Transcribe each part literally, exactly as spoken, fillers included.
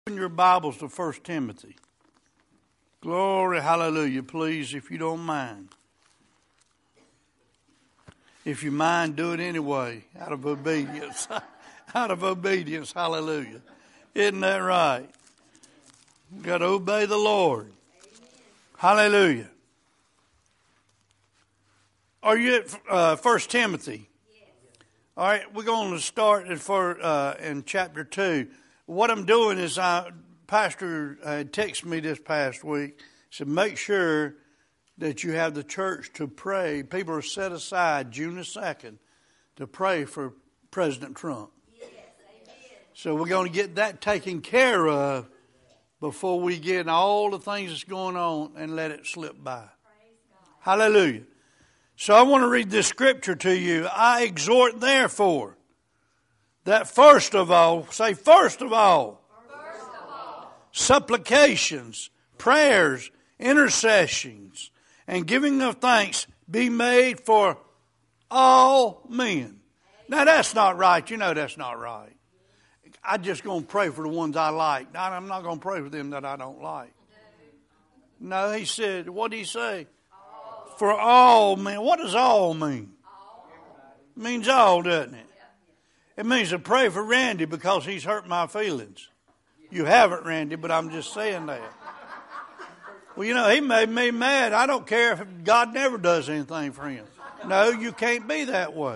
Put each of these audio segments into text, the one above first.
Open your Bibles to First Timothy. Glory, hallelujah, please, if you don't mind. If you mind, do it anyway, out of obedience. Out of obedience, hallelujah. Isn't that right? You've got to obey the Lord. Hallelujah. Are you at uh, First Timothy? All right, we're going to start in, for, uh, in chapter two. What I'm doing is, I, Pastor had texted me this past week, said make sure that you have the church to pray. People are set aside June the second to pray for President Trump. Yes, amen. So we're going to get that taken care of before we get all the things that's going on and let it slip by. Hallelujah. So I want to read this scripture to you. I exhort therefore that first of all, say first of all, first of all, supplications, prayers, intercessions, and giving of thanks be made for all men. Now that's not right. You know that's not right. I'm just going to pray for the ones I like. I'm not going to pray for them that I don't like. No, he said, what did he say? All. For all men. What does all mean? All. It means all, doesn't it? It means to pray for Randy because he's hurt my feelings. You haven't, Randy, but I'm just saying that. Well, you know, he made me mad. I don't care if God never does anything for him. No, you can't be that way.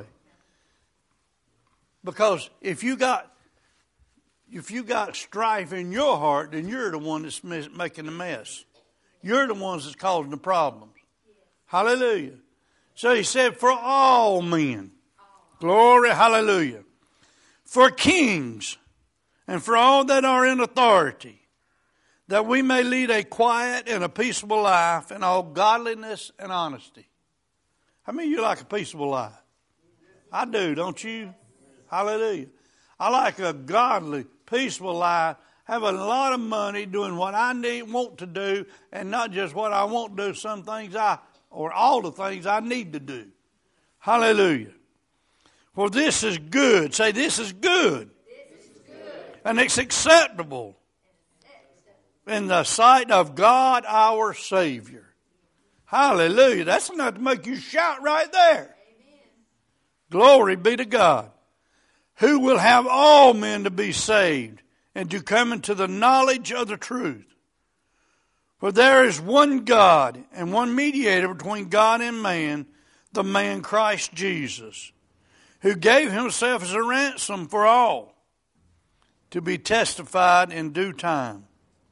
Because if you got if you got strife in your heart, then you're the one that's making the mess. You're the ones that's causing the problems. Hallelujah. So he said, for all men. Glory, hallelujah. For kings and for all that are in authority, that we may lead a quiet and a peaceable life in all godliness and honesty. How many of you like a peaceable life? I do, don't you? Hallelujah. I like a godly, peaceful life, having a lot of money, doing what I need, want to do, and not just what I want to do, some things I, or all the things I need to do. Hallelujah. For this is good. Say, this is good. This is good. And it's acceptable in the sight of God our Savior. Hallelujah. That's enough to make you shout right there. Amen. Glory be to God. Who will have all men to be saved and to come into the knowledge of the truth. For there is one God and one mediator between God and man, the man Christ Jesus, who gave himself as a ransom for all, to be testified in due time.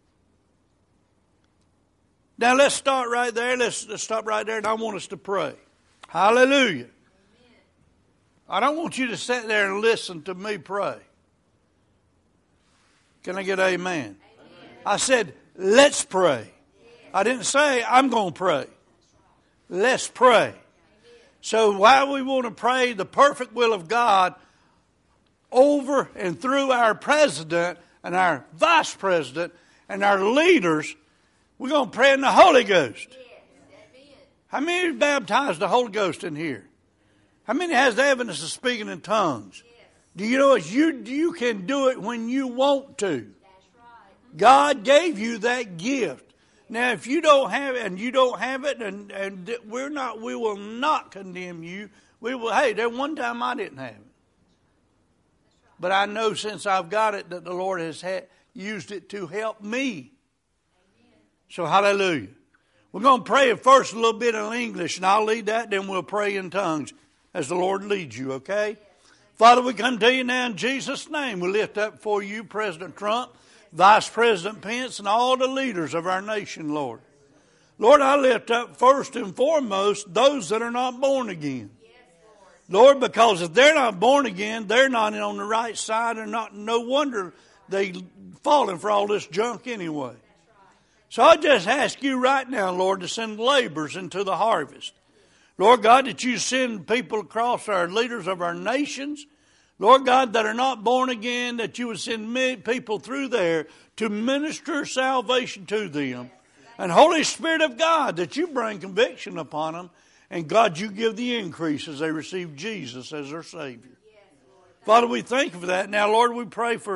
Now let's start right there. Let's, let's stop right there, and I want us to pray. Hallelujah. Amen. I don't want you to sit there and listen to me pray. Can I get amen? Amen. I said, let's pray. Yes. I didn't say I'm going to pray. Let's pray. So why we want to pray the perfect will of God over and through our president and our vice president and our leaders, we're going to pray in the Holy Ghost. Yes. How many are baptized the Holy Ghost in here? How many has the evidence of speaking in tongues? Yes. Do you know you you can do it when you want to? That's right. God gave you that gift. Now, if you don't have it, and you don't have it, and, and we're not, we will not condemn you. We will. Hey, there one time I didn't have it, but I know since I've got it that the Lord has had, used it to help me. Amen. So, hallelujah. We're going to pray first a little bit in English, and I'll lead that. Then we'll pray in tongues as the Lord leads you. Okay, yes. Father, we come to you now in Jesus' name. We lift up for you President Trump, Vice President Pence, and all the leaders of our nation, Lord. Lord, I lift up first and foremost those that are not born again. Yes, Lord. Lord, because if they're not born again, they're not on the right side, and not no wonder they falling for all this junk anyway. That's right. So I just ask you right now, Lord, to send laborers into the harvest. Lord God, that you send people across our leaders of our nations, Lord God, that are not born again, that you would send people through there to minister salvation to them. And Holy Spirit of God, that you bring conviction upon them. And God, you give the increase as they receive Jesus as their Savior. Father, we thank you for that. Now, Lord, we pray for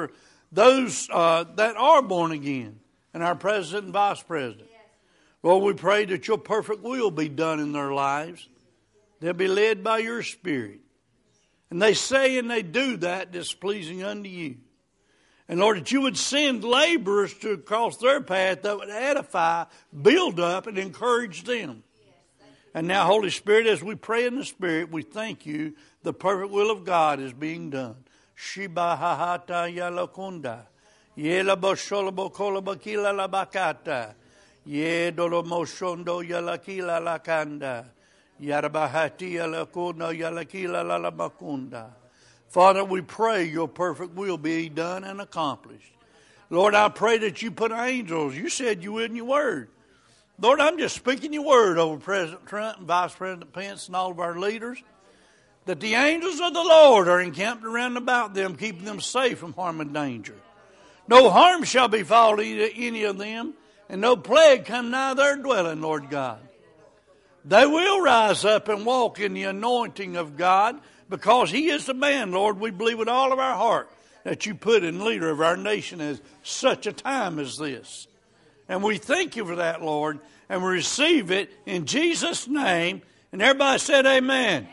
those uh, that are born again, and our president and vice president. Lord, we pray that your perfect will be done in their lives. They'll be led by your Spirit. And they say and they do that displeasing unto you. And Lord, that you would send laborers to cross their path that would edify, build up, and encourage them. And now, Holy Spirit, as we pray in the Spirit, we thank you the perfect will of God is being done. Shiba hahata yalakunda. Yela boshola bokola bakila la bakata. Ye dolo moshondo yalakila la kanda. Yarabahati yalakuna yalakila la makunda. Father, we pray your perfect will be done and accomplished. Lord, I pray that you put angels. You said you would in your word. Lord, I'm just speaking your word over President Trump and Vice President Pence and all of our leaders, that the angels of the Lord are encamped around about them, keeping them safe from harm and danger. No harm shall befall any of them, and no plague come nigh their dwelling, Lord God. They will rise up and walk in the anointing of God, because he is the man, Lord, we believe with all of our heart that you put in leader of our nation at such a time as this. And we thank you for that, Lord, and we receive it in Jesus' name. And everybody said amen. Amen.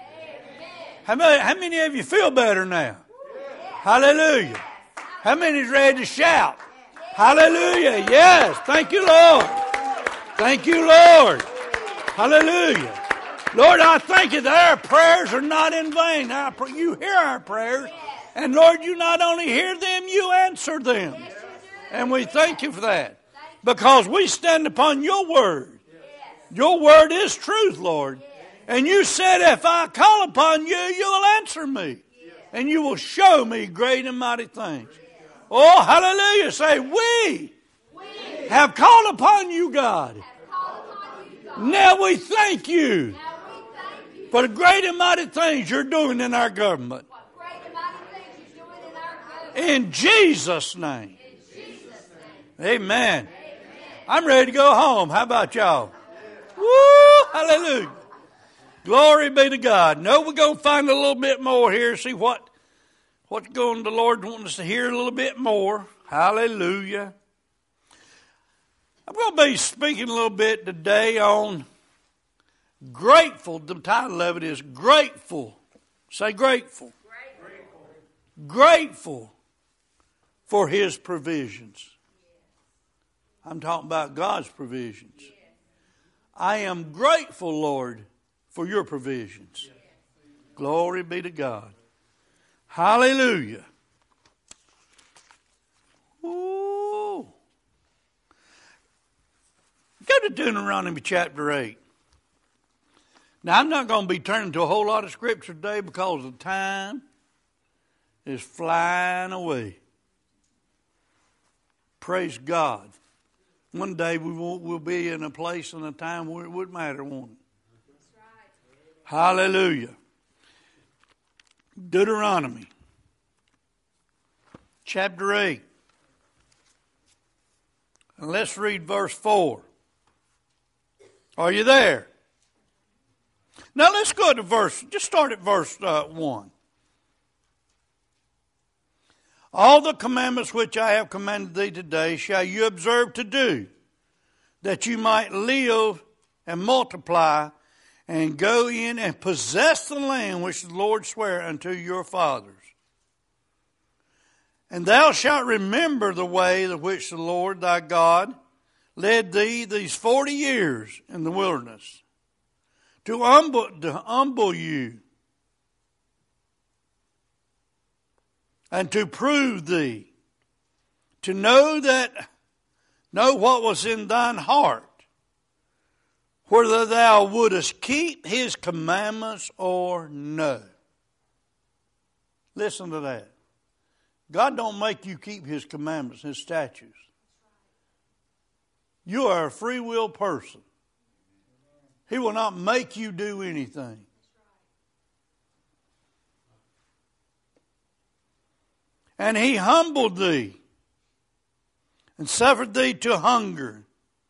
How many, how many of you feel better now? Yes. Hallelujah. How many is ready to shout? Yes. Hallelujah. Yes. Thank you, Lord. Thank you, Lord. Hallelujah. Lord, I thank you that our prayers are not in vain. Our, you hear our prayers. And Lord, you not only hear them, you answer them. And we thank you for that. Because we stand upon your word. Your word is truth, Lord. And you said, if I call upon you, you will answer me. And you will show me great and mighty things. Oh, hallelujah. Say, we, we have called upon you, God. Now we thank you for the great and mighty things you're doing in our government. In Jesus' name. Amen. I'm ready to go home. How about y'all? Woo! Hallelujah. Glory be to God. No, we're going to find a little bit more here. See what what's going the Lord wanting us to hear a little bit more. Hallelujah. I'm going to be speaking a little bit today on grateful. The title of it is Grateful. Say grateful. Grateful. Grateful for his provisions. I'm talking about God's provisions. I am grateful, Lord, for your provisions. Glory be to God. Hallelujah. Ooh. Go to Deuteronomy chapter eight. Now, I'm not going to be turning to a whole lot of scripture today because the time is flying away. Praise God. One day we won't, we'll be in a place and a time where it wouldn't matter, won't it? That's right. Hallelujah. Deuteronomy chapter eight. And let's read verse four. Are you there? Now let's go to verse, just start at verse uh, one. All the commandments which I have commanded thee today shall you observe to do, that you might live and multiply and go in and possess the land which the Lord sware unto your fathers. And thou shalt remember the way the which the Lord thy God led thee these forty years in the wilderness, to humble, to humble you, and to prove thee, to know that, know what was in thine heart, whether thou wouldest keep his commandments or no. Listen to that. God don't make you keep his commandments, his statutes. You are a free will person. He will not make you do anything. And he humbled thee and suffered thee to hunger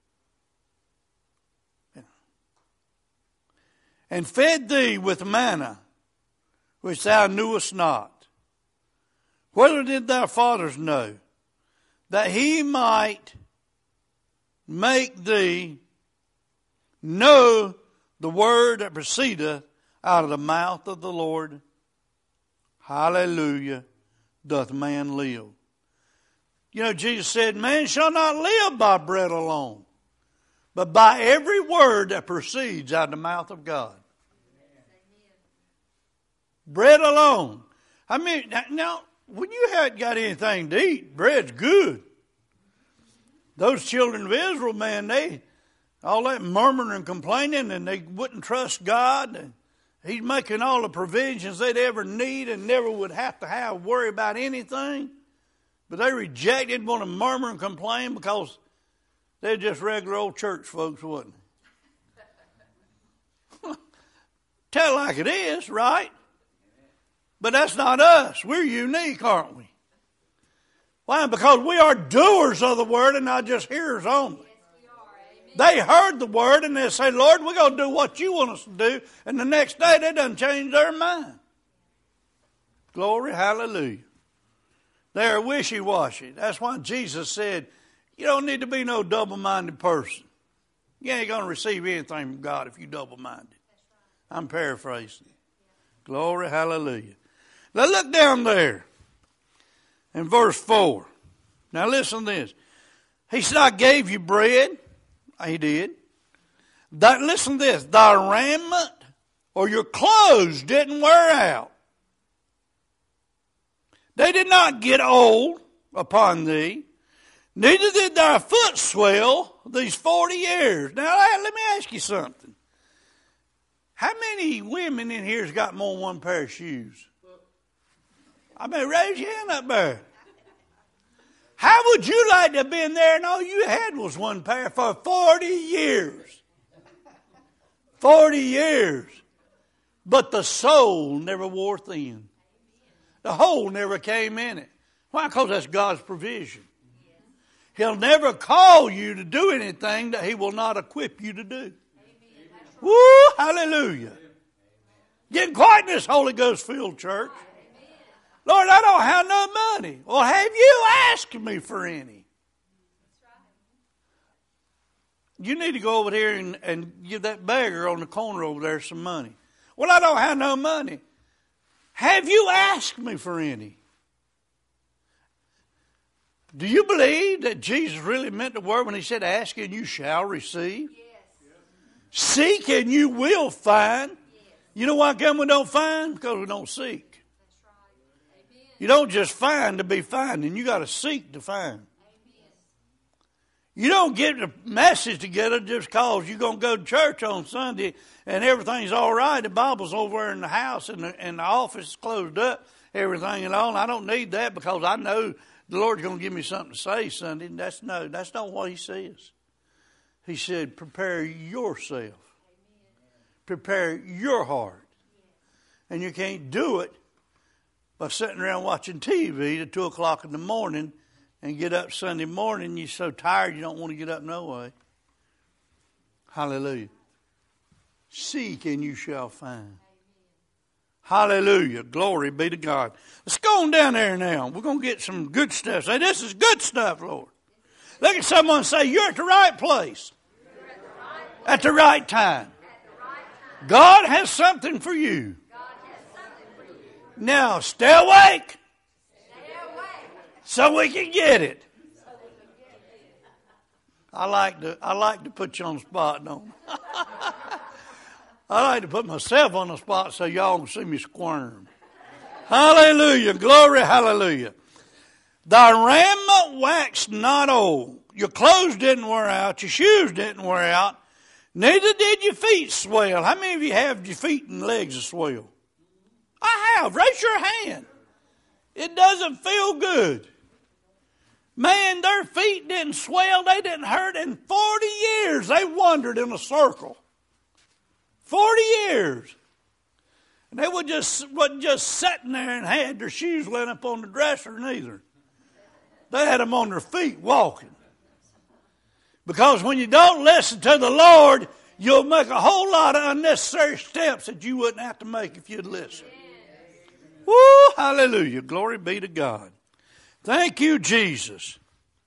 and fed thee with manna which thou knewest not, whether did thy fathers know that he might make thee know the word that proceedeth out of the mouth of the Lord. Hallelujah, doth man live. You know, Jesus said, man shall not live by bread alone, but by every word that proceeds out of the mouth of God. Bread alone. I mean, now, when you haven't got anything to eat, bread's good. Those children of Israel, man, they, all that murmuring and complaining, and they wouldn't trust God. And He's making all the provisions they'd ever need and never would have to have worry about anything. But they rejected, want to murmur and complain because they're just regular old church folks, wasn't they? Tell it like it is, right? But that's not us. We're unique, aren't we? Why? Because we are doers of the word and not just hearers only. They heard the word and they say, Lord, we're going to do what you want us to do. And the next day they done changed their mind. Glory, hallelujah. They're wishy-washy. That's why Jesus said, you don't need to be no double-minded person. You ain't going to receive anything from God if you're double-minded. I'm paraphrasing. Glory, hallelujah. Now look down there in verse four. Now listen to this. He said, I gave you bread. He did. That, listen to this. Thy raiment or your clothes didn't wear out. They did not get old upon thee. Neither did thy foot swell these forty years. Now, let me ask you something. How many women in here has got more than one pair of shoes? I mean, raise your hand up there. How would you like to have been there and all you had was one pair for forty years? forty years. But the sole never wore thin. The hole never came in it. Why? Because that's God's provision. He'll never call you to do anything that He will not equip you to do. Woo, hallelujah. Getting quiet in this Holy Ghost filled church. Lord, I don't have no money. Well, have you asked me for any? You need to go over here and, and give that beggar on the corner over there some money. Well, I don't have no money. Have you asked me for any? Do you believe that Jesus really meant the word when He said, ask and you shall receive? Yes. Seek and you will find. Yes. You know why come we don't find? Because we don't seek. That's right. Amen. You don't just find to be finding. You got to seek to find. Amen. You don't get the message together just because you're going to go to church on Sunday and everything's all right. The Bible's over in the house and the, and the office is closed up, everything and all. And I don't need that because I know the Lord's going to give me something to say Sunday. And that's no, that's not what He says. He said, prepare yourself. Amen. Prepare your heart. And you can't do it by sitting around watching T V at two o'clock in the morning and get up Sunday morning. You're so tired you don't want to get up no way. Hallelujah. Seek and you shall find. Hallelujah. Glory be to God. Let's go on down there now. We're going to get some good stuff. Say, this is good stuff, Lord. Look at someone and say, you're at the right place. At the right time. God has something for you. Now, stay awake. So we can get it. I like to I like to put you on the spot, don't I? I like to put myself on the spot so y'all can see me squirm. Hallelujah. Glory, hallelujah. Thy raiment waxed not old. Your clothes didn't wear out. Your shoes didn't wear out. Neither did your feet swell. How many of you have your feet and legs swell? I have. Raise your hand. It doesn't feel good. Man, their feet didn't swell. They didn't hurt. In forty years, they wandered in a circle. Forty years. And they were just, wasn't just sitting there and had their shoes laying up on the dresser neither. They had them on their feet walking. Because when you don't listen to the Lord, you'll make a whole lot of unnecessary steps that you wouldn't have to make if you'd listen. Woo, hallelujah. Glory be to God. Thank you, Jesus.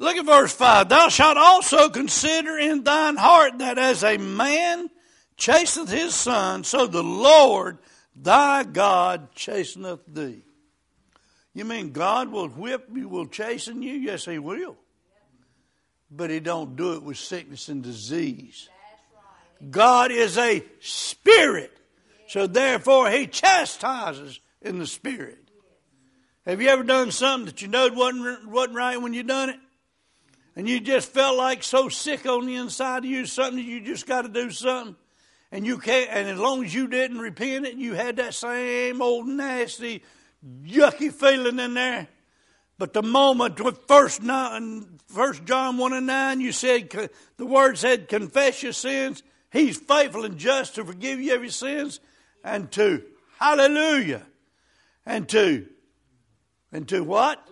Look at verse five. Thou shalt also consider in thine heart that as a man chasteth his son, so the Lord thy God chasteneth thee. You mean God will whip you, will chasten you? Yes, he will. But he don't do it with sickness and disease. God is a spirit. So therefore he chastises in the spirit. Have you ever done something that you know wasn't, wasn't right when you done it? And you just felt like so sick on the inside of you, something you just got to do something. And you can't, and as long as you didn't repent it, you had that same old nasty, yucky feeling in there. But the moment with First John one and nine, you said, the word said, confess your sins. He's faithful and just to forgive you of your sins. And to, hallelujah. And to, and to what?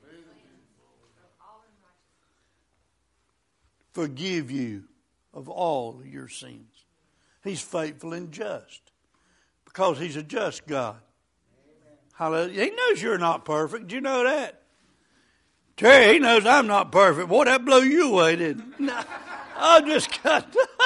Forgive you of all your sins. He's faithful and just because he's a just God. Hallelujah. He knows you're not perfect. Do you know that? Terry, he knows I'm not perfect. Boy, that blew you away, didn't it? No, I just got...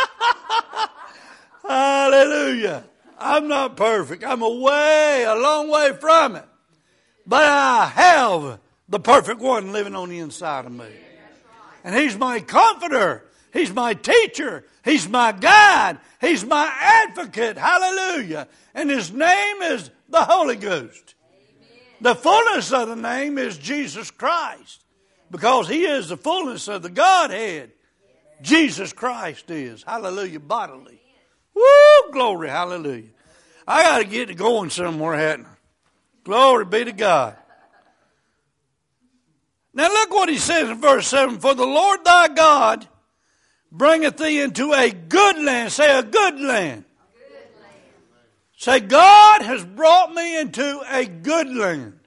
Hallelujah. I'm not perfect. I'm a way, a long way from it. But I have the perfect one living on the inside of me. And he's my comforter. He's my teacher. He's my guide. He's my advocate. Hallelujah. And his name is the Holy Ghost. Amen. The fullness of the name is Jesus Christ. Because he is the fullness of the Godhead. Jesus Christ is. Hallelujah. Bodily. Woo! Glory. Hallelujah. I got to get it going somewhere, hadn't I? Glory be to God. Now look what he says in verse seven. For the Lord thy God bringeth thee into a good land. Say a good land. A good land. Say God has brought me into a good land.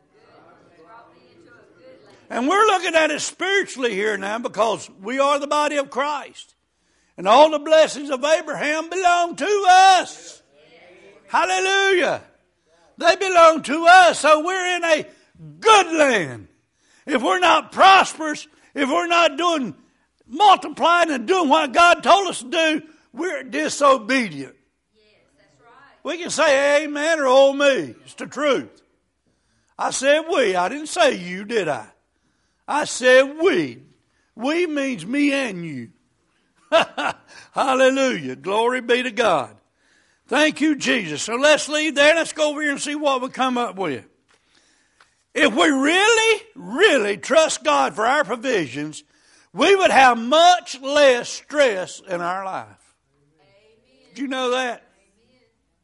And we're looking at it spiritually here now because we are the body of Christ. And all the blessings of Abraham belong to us. Hallelujah. They belong to us. So we're in a good land. If we're not prosperous, if we're not doing, multiplying and doing what God told us to do, we're disobedient. Yes, that's right. We can say amen or oh me. It's the truth. I said we. I didn't say you, did I? I said we. We means me and you. Hallelujah. Glory be to God. Thank you, Jesus. So let's leave there. Let's go over here and see what we come up with. If we really, really trust God for our provisions, we would have much less stress in our life. Amen. Did you know that? Amen.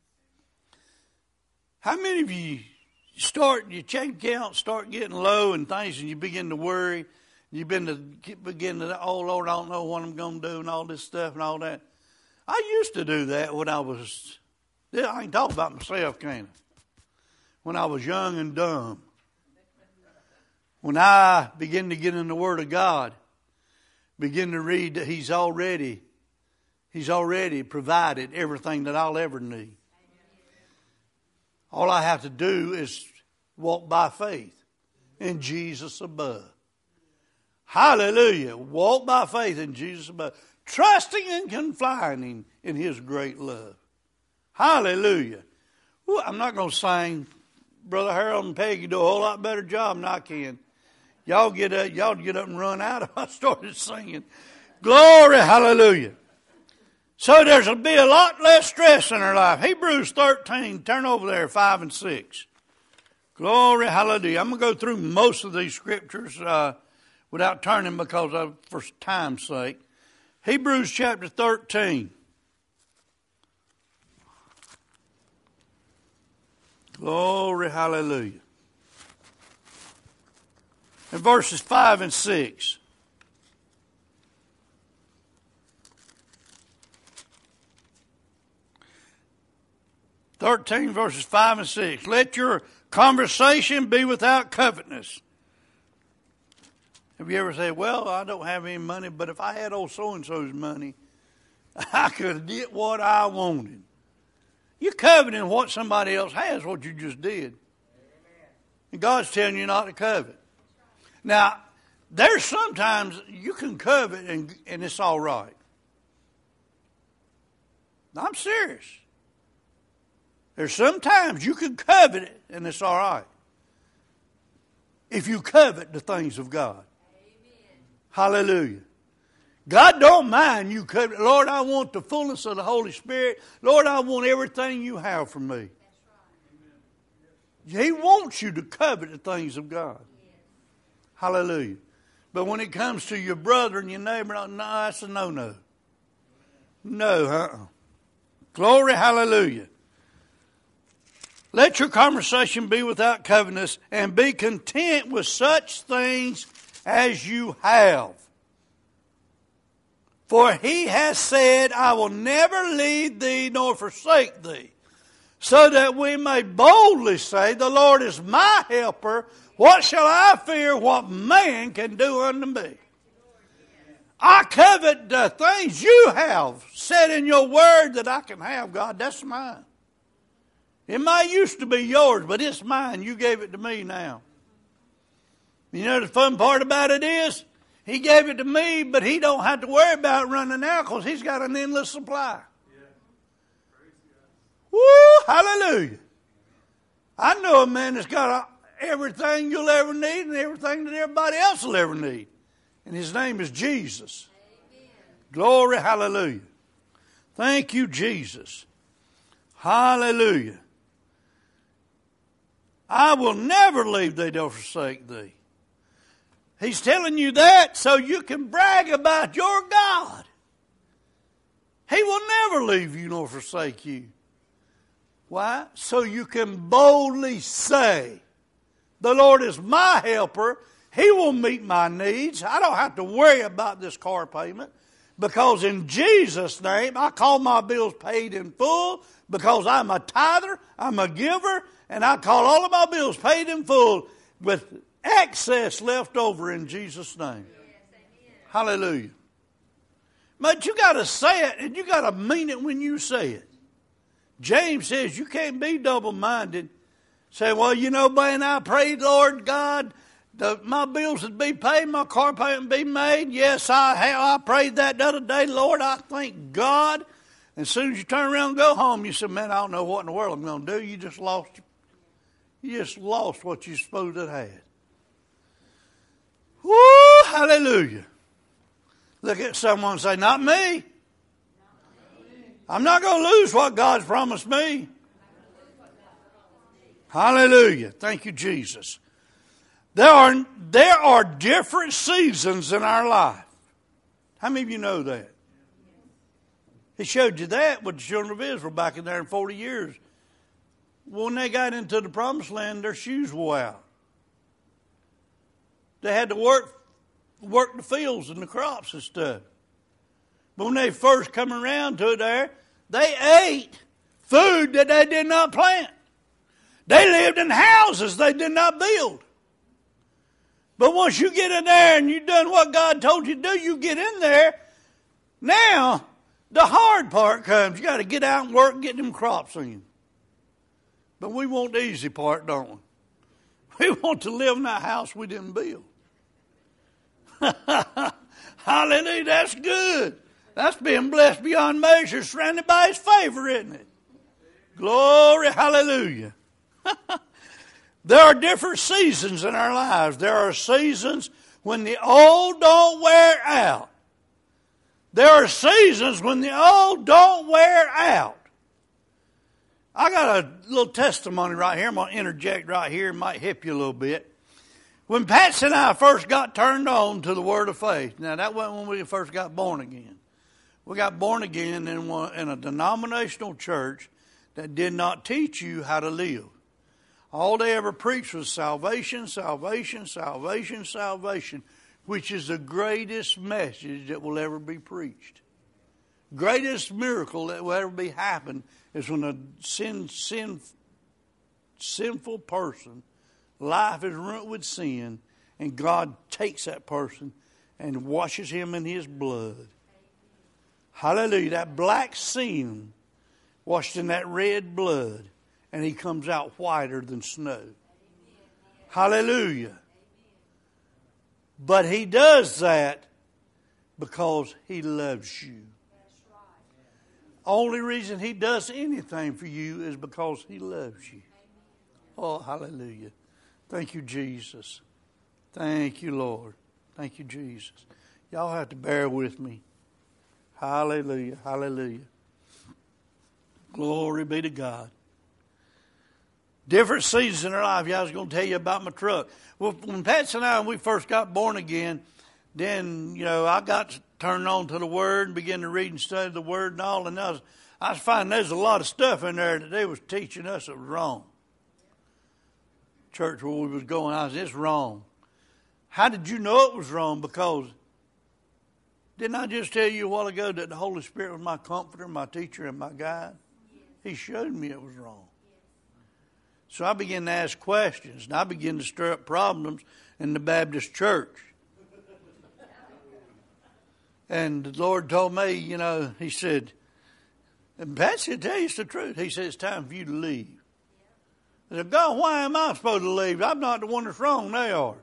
How many of you start, your check account start getting low and things and you begin to worry? You begin to, begin to, oh Lord, I don't know what I'm going to do and all this stuff and all that. I used to do that when I was, I can talk about myself, can't I? When I was young and dumb. When I begin to get in the Word of God, begin to read that He's already, He's already provided everything that I'll ever need. All I have to do is walk by faith in Jesus above. Hallelujah. Walk by faith in Jesus above. Trusting and confiding in His great love. Hallelujah. Ooh, I'm not going to sing. Brother Harold and Peggy do a whole lot better job than I can. Y'all get up, y'all get up and run out if I started singing. Glory, hallelujah. So there's to be a lot less stress in our life. Hebrews thirteen, turn over there, five and six. Glory, hallelujah. I'm going to go through most of these scriptures uh, without turning because of, for time's sake. Hebrews chapter thirteen. Glory, hallelujah. And verses five and six. thirteen verses five and six. Let your conversation be without covetousness. Have you ever said, well, I don't have any money, but if I had old so-and-so's money, I could get what I wanted. You're coveting what somebody else has, what you just did. And God's telling you not to covet. Now, There's sometimes you can covet and, and it's all right. I'm serious. There's sometimes you can covet it and it's all right. If you covet the things of God. Amen. Hallelujah. God don't mind you covet. Lord, I want the fullness of the Holy Spirit. Lord, I want everything you have for me. That's right. He wants you to covet the things of God. Yes. Hallelujah. But when it comes to your brother and your neighbor, no, that's a no-no. No, uh-uh. Glory, hallelujah. Let your conversation be without covetousness, and be content with such things as you have. For he has said, I will never leave thee nor forsake thee, so that we may boldly say, the Lord is my helper. What shall I fear what man can do unto me? I covet the things you have said in your word that I can have, God. That's mine. It might used to be yours, but it's mine. You gave it to me now. You know the fun part about it is, he gave it to me, but he don't have to worry about running out because he's got an endless supply. Yeah. Woo, hallelujah. I know a man that's got everything you'll ever need and everything that everybody else will ever need. And his name is Jesus. Amen. Glory, hallelujah. Thank you, Jesus. Hallelujah. I will never leave thee nor forsake thee. He's telling you that so you can brag about your God. He will never leave you nor forsake you. Why? So you can boldly say, the Lord is my helper. He will meet my needs. I don't have to worry about this car payment because in Jesus' name I call my bills paid in full because I'm a tither, I'm a giver, and I call all of my bills paid in full with excess left over in Jesus' name. Yes, hallelujah. But you got to say it and you got to mean it when you say it. James says you can't be double-minded. Say, well, you know, man, I prayed, Lord God, the, my bills would be paid, my car payment would be made. Yes, I have. I prayed that the other day. Lord, I thank God. And as soon as you turn around and go home, you say, man, I don't know what in the world I'm going to do. You just lost, you just lost what you supposed to have had. Woo, hallelujah. Look at someone and say, not me. I'm not going to lose what God's promised me. Hallelujah. Thank you, Jesus. There are, there are different seasons in our life. How many of you know that? He showed you that with the children of Israel back in there in forty years. When they got into the promised land, their shoes wore out. They had to work, work the fields and the crops and stuff. But when they first come around to it there, they ate food that they did not plant. They lived in houses they did not build. But once you get in there and you've done what God told you to do, you get in there. Now, the hard part comes. You got to get out and work and get them crops in. But we want the easy part, don't we? We want to live in that house we didn't build. Hallelujah, that's good. That's being blessed beyond measure, surrounded by His favor, isn't it? Glory, hallelujah. There are different seasons in our lives. There are seasons when the old don't wear out. There are seasons when the old don't wear out. I got a little testimony right here. I'm going to interject right here. It might help you a little bit. When Patsy and I first got turned on to the Word of Faith, now that wasn't when we first got born again. We got born again in, one, in a denominational church that did not teach you how to live. All they ever preached was salvation, salvation, salvation, salvation, which is the greatest message that will ever be preached. Greatest miracle that will ever be happen is when a sin, sin, sinful person, life is ruined with sin, and God takes that person and washes him in His blood. Hallelujah. That black sin washed in that red blood, and he comes out whiter than snow. Hallelujah. But He does that because He loves you. Only reason He does anything for you is because He loves you. Oh, hallelujah. Thank you, Jesus. Thank you, Lord. Thank you, Jesus. Y'all have to bear with me. Hallelujah. Hallelujah. Glory be to God. Different seasons in our life. Yeah, I was going to tell you about my truck. Well, when Patsy and I, when we first got born again, then, you know, I got turned on to the Word and began to read and study the Word and all. And I was, I was finding there's a lot of stuff in there that they was teaching us that was wrong. Church where we was going, I was, it's wrong. How did you know it was wrong? Because didn't I just tell you a while ago that the Holy Spirit was my comforter, my teacher, and my guide? He showed me it was wrong. So I began to ask questions, and I began to stir up problems in the Baptist church. And the Lord told me, you know, He said, and Patsy will tell you it's the truth. He said, it's time for you to leave. I said, God, why am I supposed to leave? I'm not the one that's wrong, they are.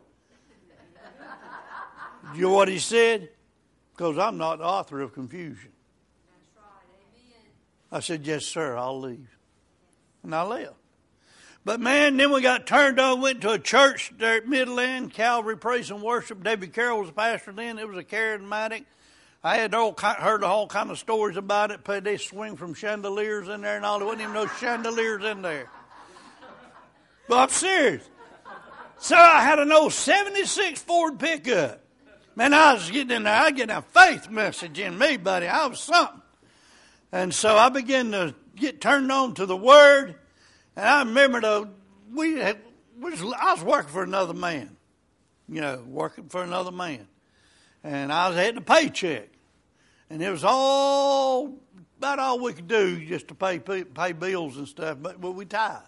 You know what He said? Because I'm not the author of confusion. That's right. Amen. I said, yes, sir, I'll leave. And I left. But man, then we got turned on, went to a church there at Midland, Calvary Praise and Worship. David Carroll was the pastor then. It was a charismatic. I had all, heard all kind of stories about it. They swing from chandeliers in there and all. There wasn't even no chandeliers in there. But I'm serious. So I had an old seventy-six Ford pickup. Man, I was getting in there. I was getting a faith message in me, buddy. I was something. And so I began to get turned on to the Word. And I remember the, we had, was, I was working for another man. You know, working for another man. And I was getting a paycheck. And it was all, about all we could do just to pay pay bills and stuff. But, but we tithed.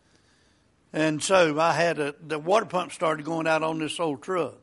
And so I had a, the water pump started going out on this old truck.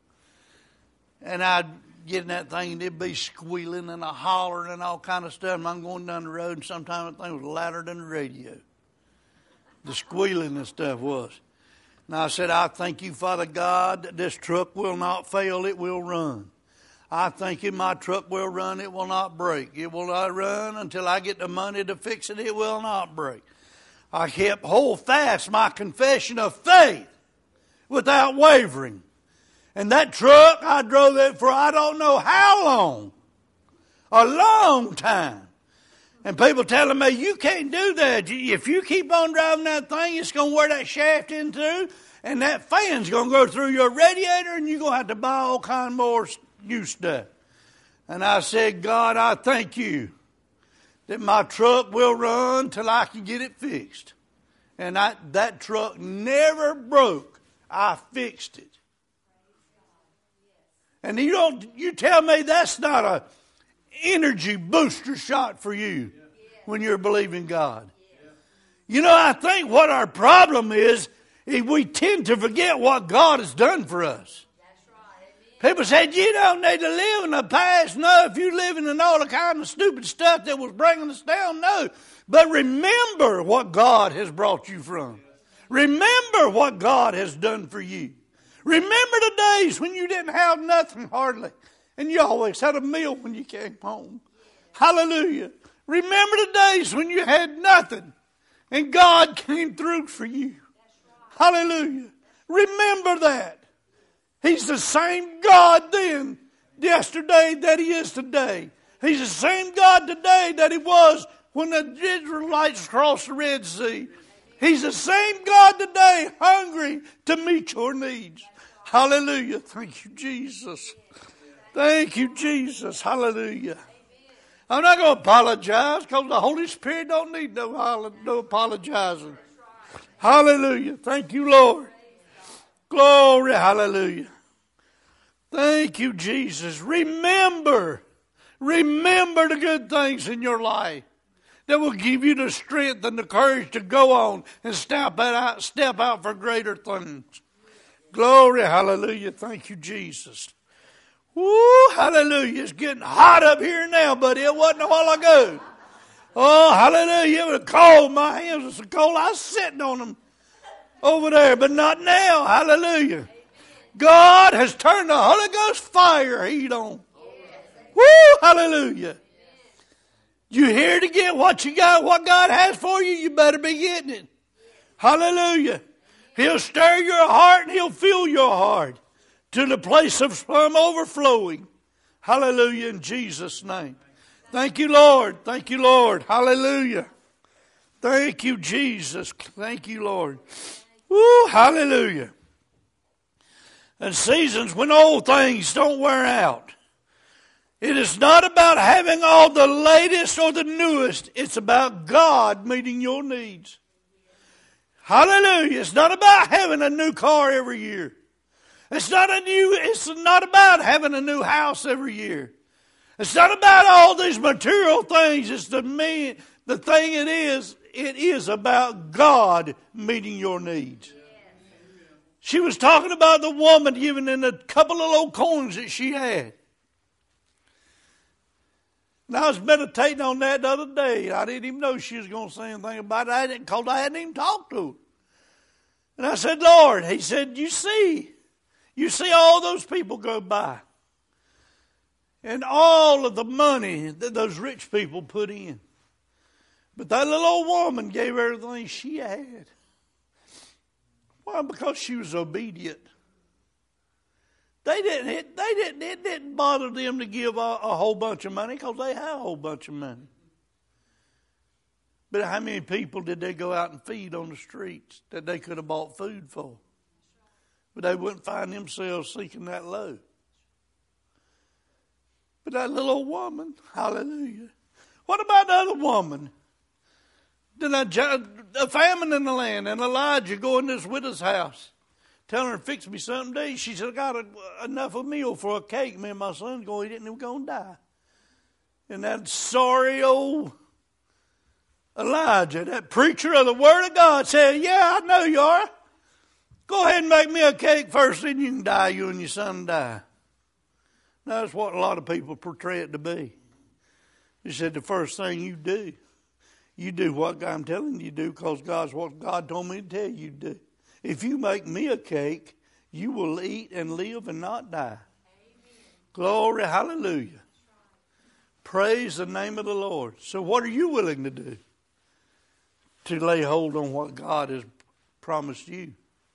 And I'd get in that thing and it'd be squealing and a hollering and all kind of stuff. And I'm going down the road and sometimes the thing was louder than the radio. The squealing and stuff was. And I said, I thank you, Father God, that this truck will not fail, it will run. I thank you my truck will run, it will not break. It will not run until I get the money to fix it, it will not break. I kept hold fast my confession of faith without wavering. And that truck, I drove it for I don't know how long. A long time. And people telling me, you can't do that. If you keep on driving that thing, it's going to wear that shaft into, and that fan's going to go through your radiator, and you're going to have to buy all kind of more new stuff. And I said, God, I thank you that my truck will run till I can get it fixed. And I, that truck never broke. I fixed it. And you don't, you tell me that's not a energy booster shot for you when you're believing God. You know, I think what our problem is, is we tend to forget what God has done for us. People said, you don't need to live in the past. No, if you're living in all the kind of stupid stuff that was bringing us down, no. But remember what God has brought you from. Remember what God has done for you. Remember the days when you didn't have nothing hardly. And you always had a meal when you came home. Hallelujah. Remember the days when you had nothing. And God came through for you. Hallelujah. Remember that. He's the same God then, yesterday, that He is today. He's the same God today that He was when the Israelites crossed the Red Sea. He's the same God today, hungry to meet your needs. Hallelujah. Thank you, Jesus. Thank you, Jesus. Hallelujah. I'm not going to apologize because the Holy Spirit don't need no, no apologizing. Hallelujah. Thank you, Lord. Glory. Hallelujah. Thank you, Jesus. Remember. Remember the good things in your life that will give you the strength and the courage to go on and step out, step out for greater things. Glory. Hallelujah. Thank you, Jesus. Woo, hallelujah. It's getting hot up here now, buddy. It wasn't a while ago. Oh, hallelujah. It was cold. My hands were so cold. I was sitting on them over there, but not now. Hallelujah. God has turned the Holy Ghost fire heat on. Woo, hallelujah. You here to get what you got, what God has for you, you better be getting it. Hallelujah. He'll stir your heart and He'll fill your heart to the place of some overflowing. Hallelujah, in Jesus' name. Thank you, Lord. Thank you, Lord. Hallelujah. Thank you, Jesus. Thank you, Lord. Woo, hallelujah. And seasons when old things don't wear out. It is not about having all the latest or the newest. It's about God meeting your needs. Hallelujah. It's not about having a new car every year. It's not a new, it's not about having a new house every year. It's not about all these material things. It's the me, the thing it is, it is about God meeting your needs. She was talking about the woman giving in a couple of little coins that she had. And I was meditating on that the other day. I didn't even know she was going to say anything about it. I didn't, because I hadn't even talked to her. And I said, Lord, He said, you see, you see all those people go by. And all of the money that those rich people put in. But that little old woman gave everything she had. Why? Because she was obedient. They didn't, it, they didn't, it didn't bother them to give a, a whole bunch of money because they had a whole bunch of money. But how many people did they go out and feed on the streets that they could have bought food for? But they wouldn't find themselves seeking that low. But that little old woman, hallelujah. What about the other woman? Then a, a famine in the land, and Elijah going to this widow's house, telling her to fix me something to eat. She said, I got a, enough of a meal for a cake. Me and my son's going to eat it and we're going to die. And that sorry old Elijah, that preacher of the Word of God, said, yeah, I know you are. Go ahead and make me a cake first, then you can die, you and your son die. Now, that's what a lot of people portray it to be. He said, the first thing you do, you do what I'm telling you to do because God's what God told me to tell you to do. If you make me a cake, you will eat and live and not die. Amen. Glory, hallelujah. Praise the name of the Lord. So what are you willing to do to lay hold on what God has promised you?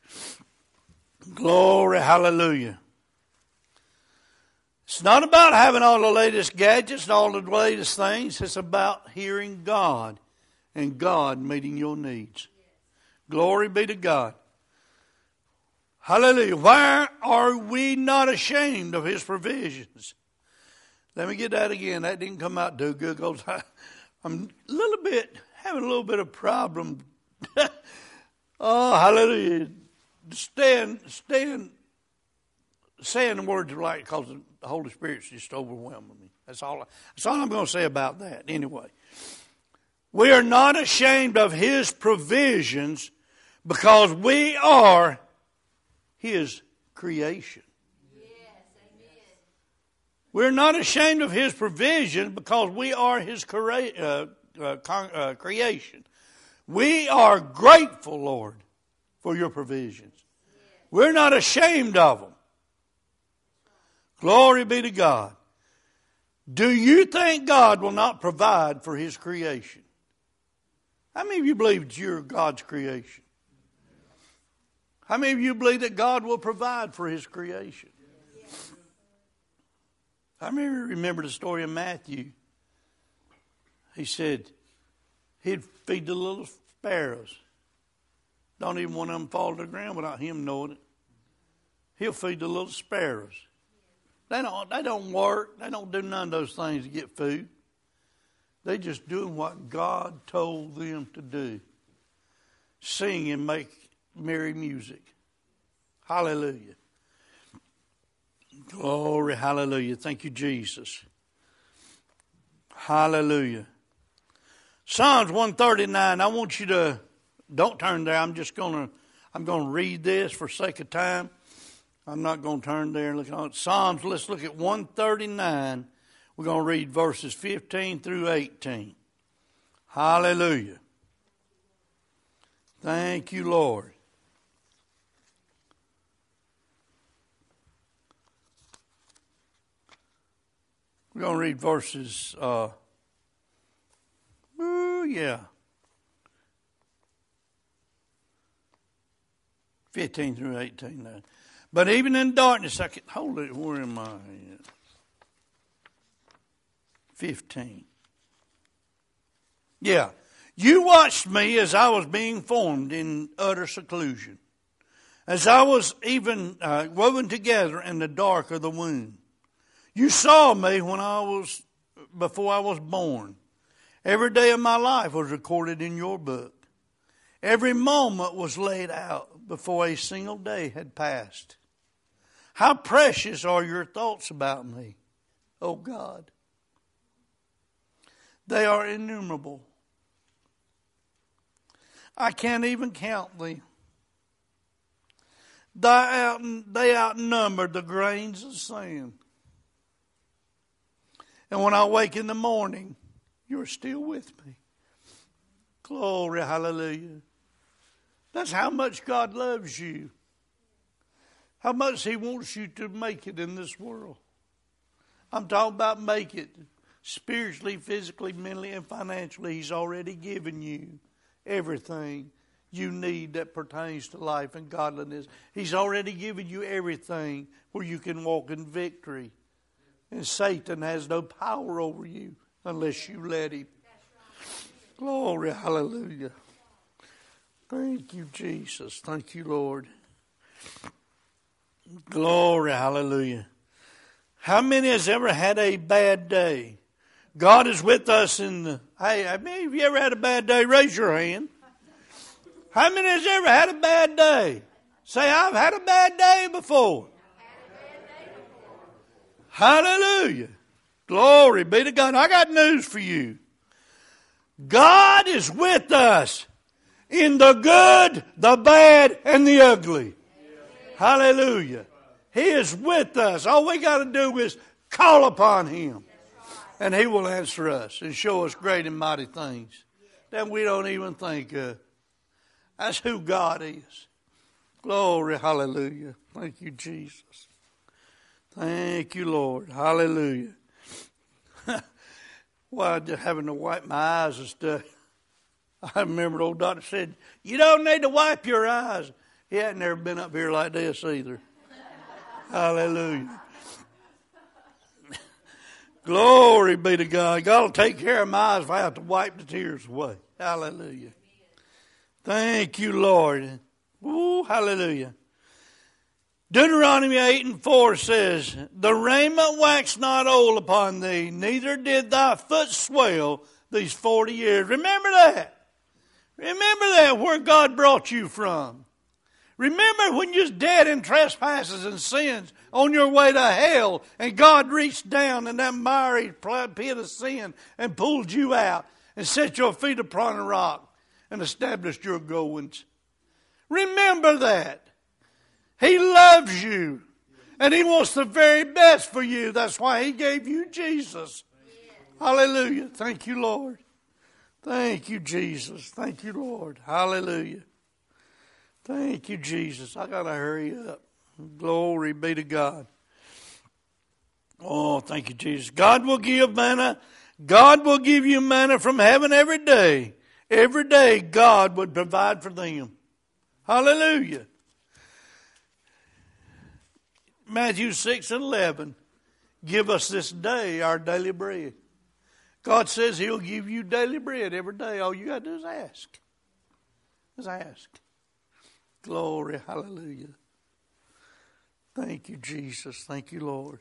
Glory, hallelujah. It's not about having all the latest gadgets and all the latest things. It's about hearing God and God meeting your needs. Glory be to God. Hallelujah. Why are we not ashamed of His provisions? Let me get that again. That didn't come out too good because I, I'm a little bit, having a little bit of problem. Oh, hallelujah. Stand, stand, saying the words like because the Holy Spirit's just overwhelming me. That's all, that's all I'm going to say about that. Anyway, we are not ashamed of His provisions because we are His creation. Yes, amen. We're not ashamed of His provision because we are His crea- uh, uh, con- uh, creation. We are grateful, Lord, for your provisions. Yes. We're not ashamed of them. Glory be to God. Do you think God will not provide for His creation? How many of you believe that you're God's creation? How many of you believe that God will provide for His creation? How many of you remember the story of Matthew? He said He'd feed the little sparrows. Don't even one of them fall to the ground without Him knowing it. He'll feed the little sparrows. They don't, they don't work. They don't do none of those things to get food. They're just doing what God told them to do. Sing and make merry music. Hallelujah. Glory, hallelujah. Thank you, Jesus. Hallelujah. Psalms one thirty-nine. I want you to, don't turn there. I'm just going to, I'm going to read this for sake of time. I'm not going to turn there and look on it. Psalms, let's look at one thirty-nine. We're going to read verses fifteen through eighteen. Hallelujah. Thank you, Lord. We're going to read verses, uh, ooh, yeah, fifteen through eighteen now. But even in darkness, I can hold it. Where am I? fifteen. Yeah. You watched me as I was being formed in utter seclusion, as I was even uh, woven together in the dark of the womb. You saw me when I was, before I was born. Every day of my life was recorded in your book. Every moment was laid out before a single day had passed. How precious are your thoughts about me, O God. They are innumerable. I can't even count them. They outnumber the grains of sand. And when I wake in the morning, you're still with me. Glory, hallelujah. That's how much God loves you. How much He wants you to make it in this world. I'm talking about make it spiritually, physically, mentally, and financially. He's already given you everything you need that pertains to life and godliness. He's already given you everything where you can walk in victory. And Satan has no power over you unless you let him. Glory, hallelujah. Thank you, Jesus. Thank you, Lord. Glory, hallelujah. How many has ever had a bad day? God is with us in the... Hey, have you ever had a bad day? Raise your hand. How many has ever had a bad day? Say, I've had a bad day before. Hallelujah. Glory be to God. I got news for you. God is with us in the good, the bad, and the ugly. Hallelujah. He is with us. All we got to do is call upon Him. And He will answer us and show us great and mighty things that we don't even think of. That's who God is. Glory, hallelujah. Thank you, Jesus. Thank you, Lord. Hallelujah. Well, just having to wipe my eyes and stuff. I remember the old doctor said, you don't need to wipe your eyes. He hadn't never been up here like this either. Hallelujah. Glory be to God. God will take care of my eyes if I have to wipe the tears away. Hallelujah. Thank you, Lord. Ooh, hallelujah. Deuteronomy eight and four says, the raiment waxed not old upon thee, neither did thy foot swell these forty years. Remember that. Remember that, where God brought you from. Remember when you was dead in trespasses and sins on your way to hell, and God reached down in that miry pit of sin and pulled you out and set your feet upon a rock and established your goings. Remember that. He loves you, and He wants the very best for you. That's why He gave you Jesus. Hallelujah. Thank you, Lord. Thank you, Jesus. Thank you, Lord. Hallelujah. Thank you, Jesus. I got to hurry up. Glory be to God. Oh, thank you, Jesus. God will give manna. God will give you manna from heaven every day. Every day God would provide for them. Hallelujah. Matthew six and eleven. Give us this day our daily bread. God says He'll give you daily bread every day. All you got to do is ask. Just ask. Glory, hallelujah. Thank you, Jesus. Thank you, Lord.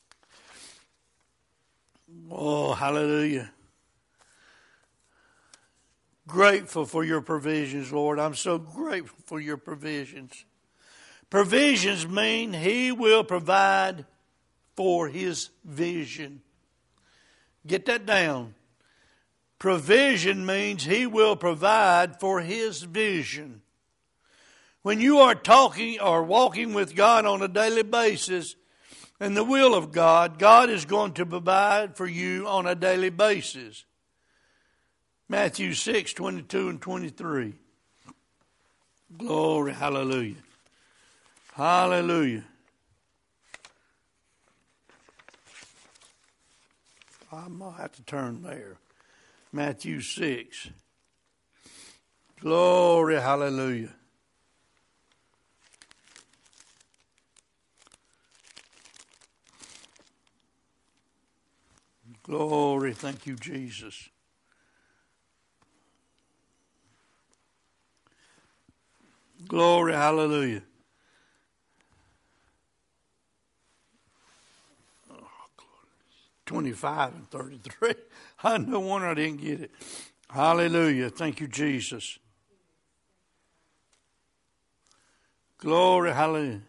Oh, hallelujah. Grateful for your provisions, Lord. I'm so grateful for your provisions. Provisions mean He will provide for His vision. Get that down. Provision means He will provide for His vision. When you are talking or walking with God on a daily basis in the will of God, God is going to provide for you on a daily basis. Matthew six, twenty-two and twenty-three. Glory, hallelujah. Hallelujah. I might have to turn there. Matthew six. Glory, hallelujah. Glory, thank you, Jesus. Glory, hallelujah. Oh, twenty-five and thirty-three. I no wonder I didn't get it. Hallelujah. Thank you, Jesus. Glory, hallelujah.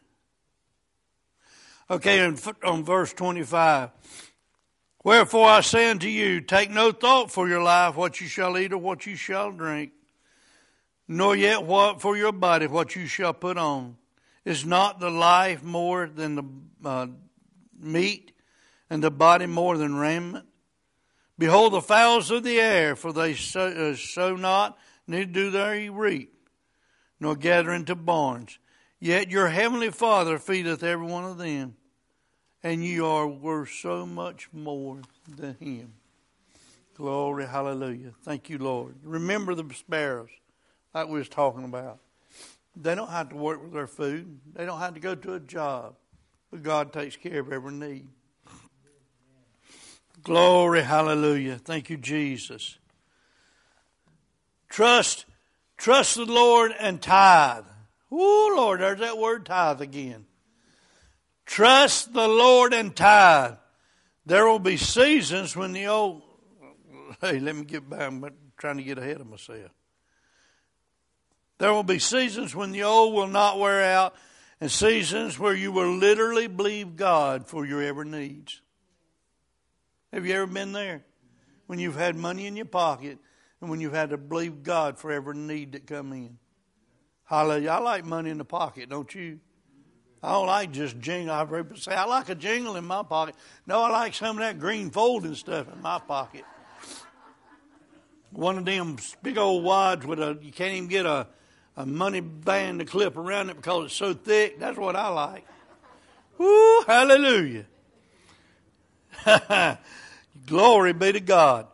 Okay, on, on verse twenty-five. Wherefore I say unto you, take no thought for your life, what you shall eat or what you shall drink, nor yet what for your body, what you shall put on. Is not the life more than the uh, meat, and the body more than raiment? Behold the fowls of the air, for they sow, uh, sow not, neither do they reap, nor gather into barns. Yet your heavenly Father feedeth every one of them, and ye are worth so much more than him. Glory, hallelujah. Thank you, Lord. Remember the sparrows, like we was talking about. They don't have to work with their food. They don't have to go to a job. But God takes care of every need. Glory, hallelujah. Thank you, Jesus. Trust, trust the Lord and tithe. Oh, Lord, there's that word tithe again. Trust the Lord and tithe. There will be seasons when the old... Hey, let me get back. I'm trying to get ahead of myself. There will be seasons when the old will not wear out, and seasons where you will literally believe God for your every needs. Have you ever been there? When you've had money in your pocket and when you've had to believe God for every need that come in. Hallelujah. I like money in the pocket, don't you? I don't like just jingle. I've heard people say, I like a jingle in my pocket. No, I like some of that green folding stuff in my pocket. One of them big old wads with a, you can't even get a, a money band to clip around it because it's so thick. That's what I like. Woo, hallelujah. Glory be to God.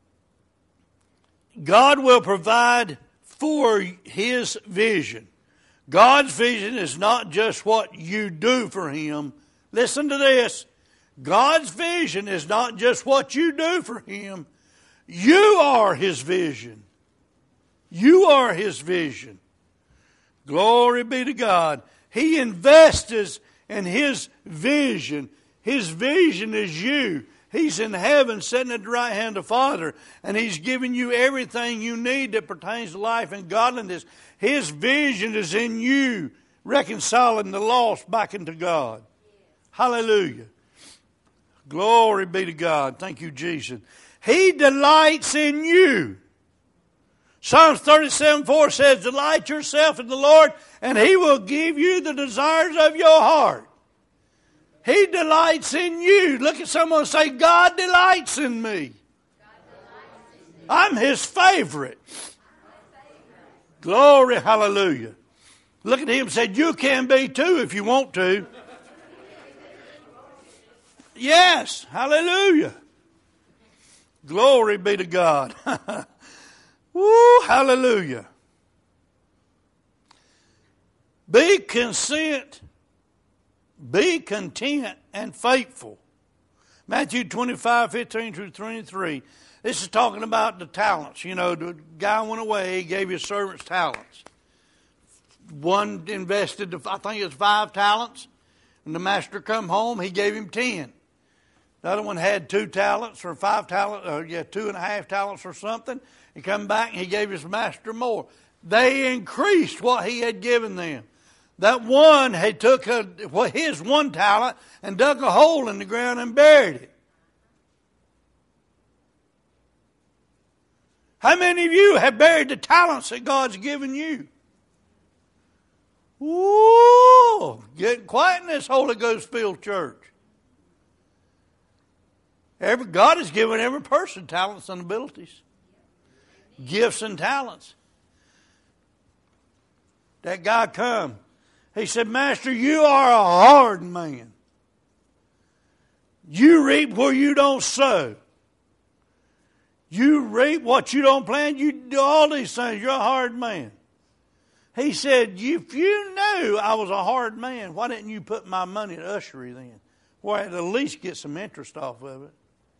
God will provide for his vision. God's vision is not just what you do for him. Listen to this. God's vision is not just what you do for him. You are his vision. You are his vision. Glory be to God. He invests in his vision. His vision is you. He's in heaven sitting at the right hand of the Father, and he's giving you everything you need that pertains to life and godliness. His vision is in you, reconciling the lost back into God. Hallelujah. Glory be to God. Thank you, Jesus. He delights in you. Psalms thirty-seven four says, delight yourself in the Lord, and he will give you the desires of your heart. He delights in you. Look at someone and say, God delights in me. I'm his favorite. Glory, hallelujah. Look at him and say, you can be too if you want to. Yes, hallelujah. Glory be to God. Woo, hallelujah. Be content. Be content and faithful. Matthew twenty-five, fifteen through twenty-three. This is talking about the talents. You know, the guy went away, he gave his servants talents. One invested, I think it was five talents. And the master come home, he gave him ten. The other one had two talents or five talents, or yeah, two and a half talents or something. He come back and he gave his master more. They increased what he had given them. That one had took a, well, his one talent and dug a hole in the ground and buried it. How many of you have buried the talents that God's given you? Woo! Getting quiet in this Holy Ghost filled church. Every, God has given every person talents and abilities. Gifts and talents. That guy come. He said, Master, you are a hard man. You reap where you don't sow. You reap what you don't plant. You do all these things. You're a hard man. He said, if you knew I was a hard man, why didn't you put my money at ushery then? Where I'd at least get some interest off of it.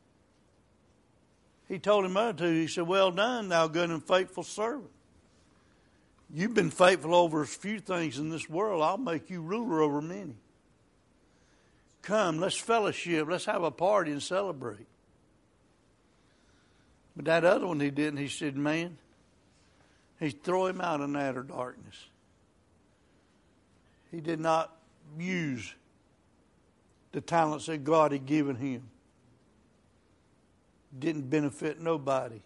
He told him other two, he said, well done, thou good and faithful servant. You've been faithful over a few things in this world. I'll make you ruler over many. Come, let's fellowship. Let's have a party and celebrate. But that other one he didn't. He said, man, he threw him out in outer darkness. He did not use the talents that God had given him. Didn't benefit nobody.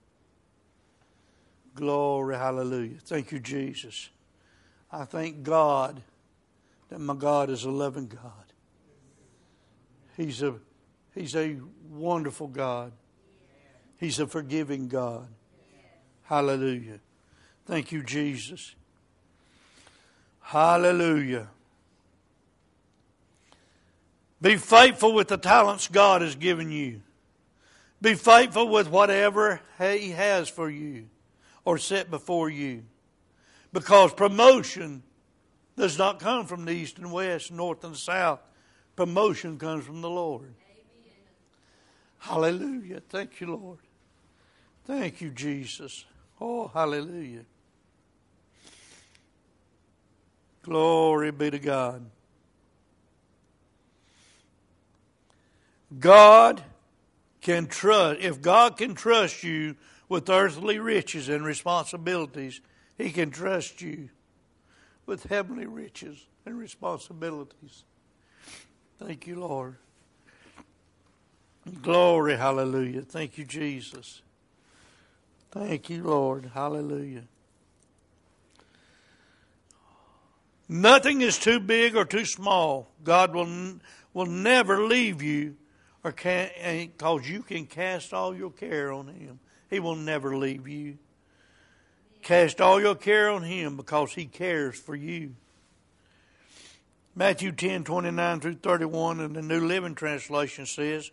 Glory, hallelujah. Thank you, Jesus. I thank God that my God is a loving God. He's a, he's a wonderful God. He's a forgiving God. Hallelujah. Thank you, Jesus. Hallelujah. Be faithful with the talents God has given you. Be faithful with whatever He has for you or set before you. Because promotion does not come from the east and west, north and south. Promotion comes from the Lord. Amen. Hallelujah. Thank you, Lord. Thank you, Jesus. Oh, hallelujah. Glory be to God. God can trust, if God can trust you with earthly riches and responsibilities, He can trust you with heavenly riches and responsibilities. Thank you, Lord. Glory, hallelujah. Thank you, Jesus. Thank you, Lord. Hallelujah. Nothing is too big or too small. God will will never leave you, or can, because you can cast all your care on Him. He will never leave you. Cast all your care on Him because He cares for you. Matthew ten, twenty-nine through thirty-one in the New Living Translation says,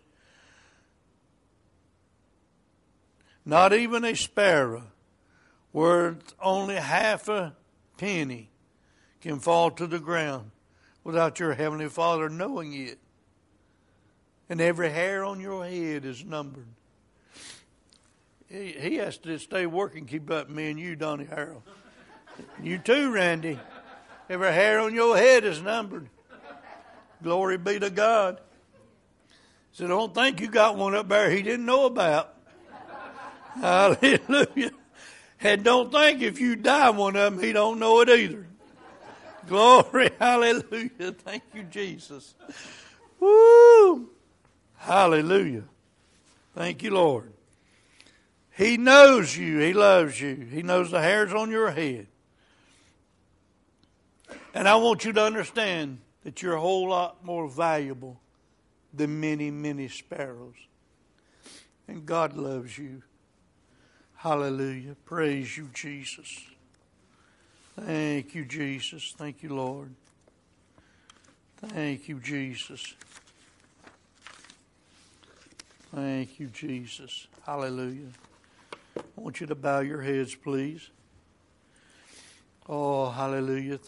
not even a sparrow worth only half a penny can fall to the ground without your Heavenly Father knowing it. And every hair on your head is numbered. He, he has to stay working, keep up me and you, Donnie Harold. You too, Randy. Every hair on your head is numbered. Glory be to God. So don't think you got one up there He didn't know about. Hallelujah. And don't think if you die one of them, He don't know it either. Glory, hallelujah. Thank you, Jesus. Woo! Hallelujah. Thank you, Lord. He knows you. He loves you. He knows the hairs on your head. And I want you to understand that you're a whole lot more valuable than many, many sparrows. And God loves you. Hallelujah. Praise you, Jesus. Thank you, Jesus. Thank you, Lord. Thank you, Jesus. Thank you, Jesus. Hallelujah. I want you to bow your heads, please. Oh, hallelujah.